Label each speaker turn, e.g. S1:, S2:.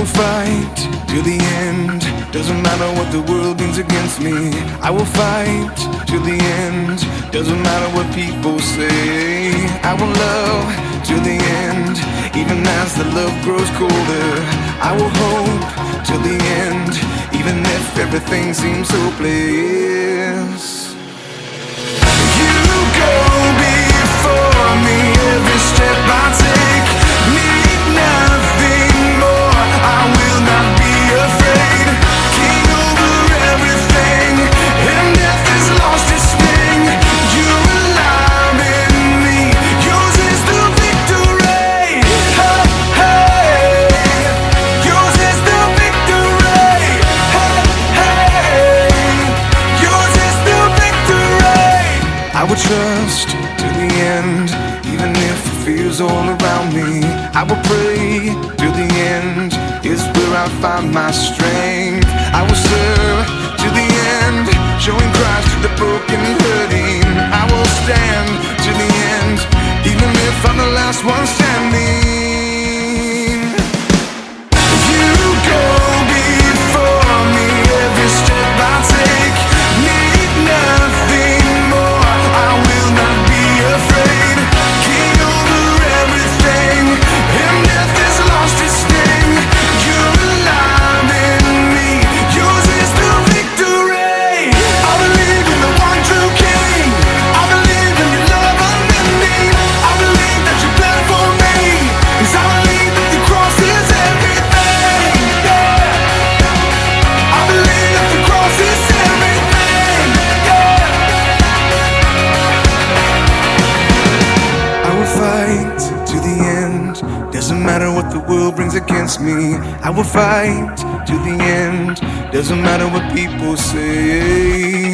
S1: will fight till the end. Doesn't matter what the world brings against me. I will fight till the end. Doesn't matter what people say. I will love till the end. Even as the love grows colder, I will hope till the end. Even if everything seems hopeless. You go before me, every step I take. Need nothing more, I will not be afraid. King over everything, and death has lost its sting. You're alive in me, yours is the victory. Hey, hey, yours is the victory. Hey, hey, yours is the victory. I will trust to the end, even if fear's all around me. I will pray till the end, is where I find my strength. I will serve to the end, showing Christ to the broken and hurting. I will stand to the end, even if I'm the last one standing. You go before me, every step I take. Need nothing more, I will not be afraid. King over everything, and death has lost its sting. You're alive in me, yours is the victory. I believe in the one true King. I believe in your love unending. I believe that you bled for me, 'cause I believe that the cross is everything. Yeah, I believe that the cross is everything. Yeah, I will fight to the end. Doesn't matter what the world brings against me. I will fight to the end. Doesn't matter what people say.